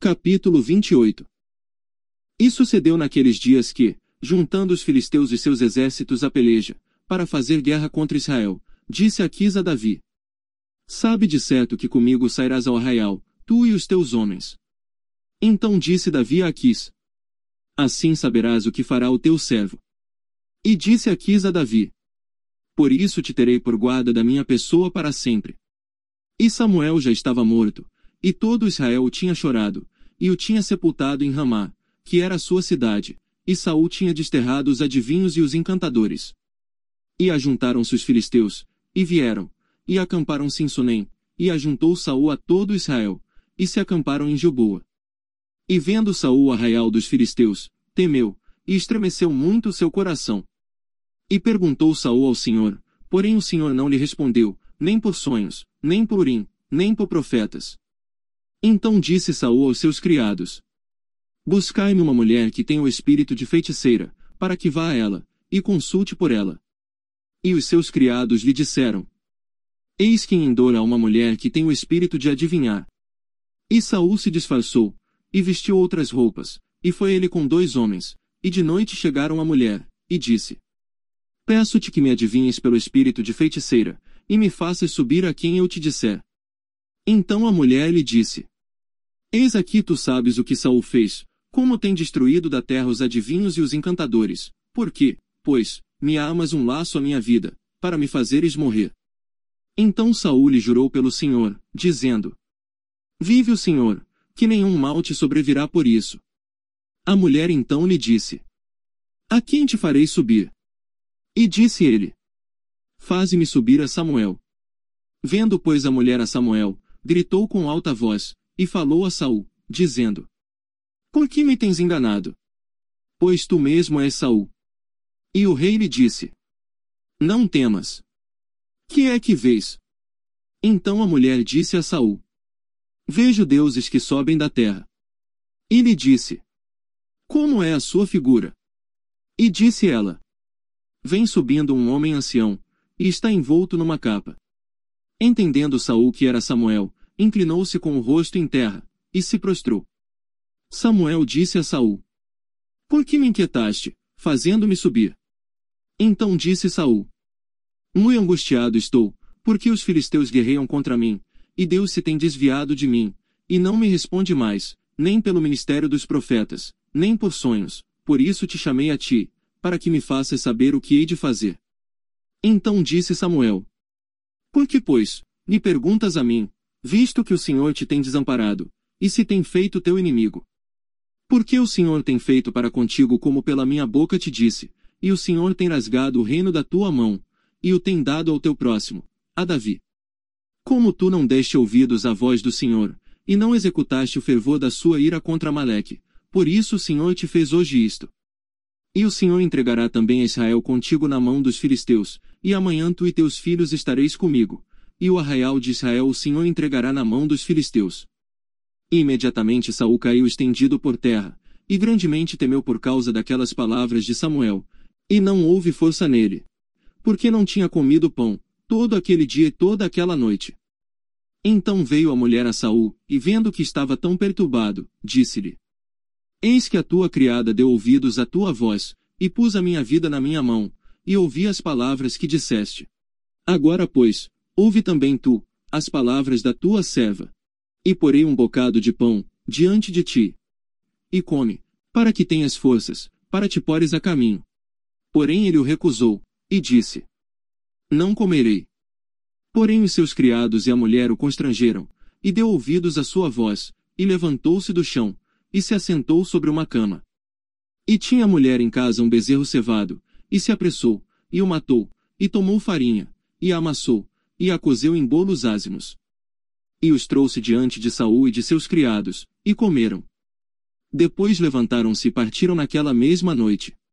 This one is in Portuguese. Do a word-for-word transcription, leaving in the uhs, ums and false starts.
Capítulo vinte e oito. E sucedeu naqueles dias que, juntando os filisteus e seus exércitos à peleja, para fazer guerra contra Israel, disse Aquis a Davi: Sabe de certo que comigo sairás ao arraial, tu e os teus homens. Então disse Davi a Aquis: Assim saberás o que fará o teu servo. E disse Aquis a Davi: Por isso te terei por guarda da minha pessoa para sempre. E Samuel já estava morto, e todo Israel o tinha chorado, e o tinha sepultado em Ramá, que era a sua cidade, e Saul tinha desterrado os adivinhos e os encantadores. E ajuntaram-se os filisteus, e vieram, e acamparam-se em Sunem, e ajuntou Saul a todo Israel, e se acamparam em Gilboa. E vendo Saul o arraial dos filisteus, temeu, e estremeceu muito o seu coração. E perguntou Saul ao Senhor, porém o Senhor não lhe respondeu, nem por sonhos, nem por Urim, nem por profetas. Então disse Saul aos seus criados: Buscai-me uma mulher que tenha o espírito de feiticeira, para que vá a ela, e consulte por ela. E os seus criados lhe disseram: Eis que em Endor há uma mulher que tem o espírito de adivinhar. E Saul se disfarçou, e vestiu outras roupas, e foi ele com dois homens, e de noite chegaram à mulher, e disse: Peço-te que me adivinhes pelo espírito de feiticeira, e me faças subir a quem eu te disser. Então a mulher lhe disse: Eis aqui tu sabes o que Saul fez, como tem destruído da terra os adivinhos e os encantadores, porque, pois, me amas um laço à minha vida, para me fazeres morrer. Então Saul lhe jurou pelo Senhor, dizendo: Vive o Senhor, que nenhum mal te sobrevirá por isso. A mulher então lhe disse: A quem te farei subir? E disse ele: Faze-me subir a Samuel. Vendo pois a mulher a Samuel, gritou com alta voz, e falou a Saul, dizendo: Por que me tens enganado? Pois tu mesmo és Saul. E o rei lhe disse: Não temas. Que é que vês? Então a mulher disse a Saul: Vejo deuses que sobem da terra. E lhe disse: Como é a sua figura? E disse ela: Vem subindo um homem ancião, e está envolto numa capa. Entendendo Saul que era Samuel, inclinou-se com o rosto em terra, e se prostrou. Samuel disse a Saul: Por que me inquietaste, fazendo-me subir? Então disse Saul: Muito angustiado estou, porque os filisteus guerreiam contra mim, e Deus se tem desviado de mim, e não me responde mais, nem pelo ministério dos profetas, nem por sonhos, por isso te chamei a ti, para que me faças saber o que hei de fazer. Então disse Samuel: Por que, pois, me perguntas a mim, visto que o Senhor te tem desamparado, e se tem feito teu inimigo? Porque o Senhor tem feito para contigo como pela minha boca te disse, e o Senhor tem rasgado o reino da tua mão, e o tem dado ao teu próximo, a Davi. Como tu não deste ouvidos à voz do Senhor, e não executaste o fervor da sua ira contra Amaleque, por isso o Senhor te fez hoje isto. E o Senhor entregará também a Israel contigo na mão dos filisteus, e amanhã tu e teus filhos estareis comigo, e o arraial de Israel o Senhor entregará na mão dos filisteus. E imediatamente Saul caiu estendido por terra, e grandemente temeu por causa daquelas palavras de Samuel, e não houve força nele, porque não tinha comido pão, todo aquele dia e toda aquela noite. Então veio a mulher a Saul, e vendo que estava tão perturbado, disse-lhe: Eis que a tua criada deu ouvidos à tua voz, e pus a minha vida na minha mão, e ouvi as palavras que disseste. Agora pois, ouve também tu, as palavras da tua serva. E porei um bocado de pão, diante de ti. E come, para que tenhas forças, para te pores a caminho. Porém ele o recusou, e disse: Não comerei. Porém os seus criados e a mulher o constrangeram, e deu ouvidos à sua voz, e levantou-se do chão, e se assentou sobre uma cama. E tinha a mulher em casa um bezerro cevado, e se apressou, e o matou, e tomou farinha, e a amassou, e a cozeu em bolos ázimos. E os trouxe diante de Saul e de seus criados, e comeram. Depois levantaram-se e partiram naquela mesma noite.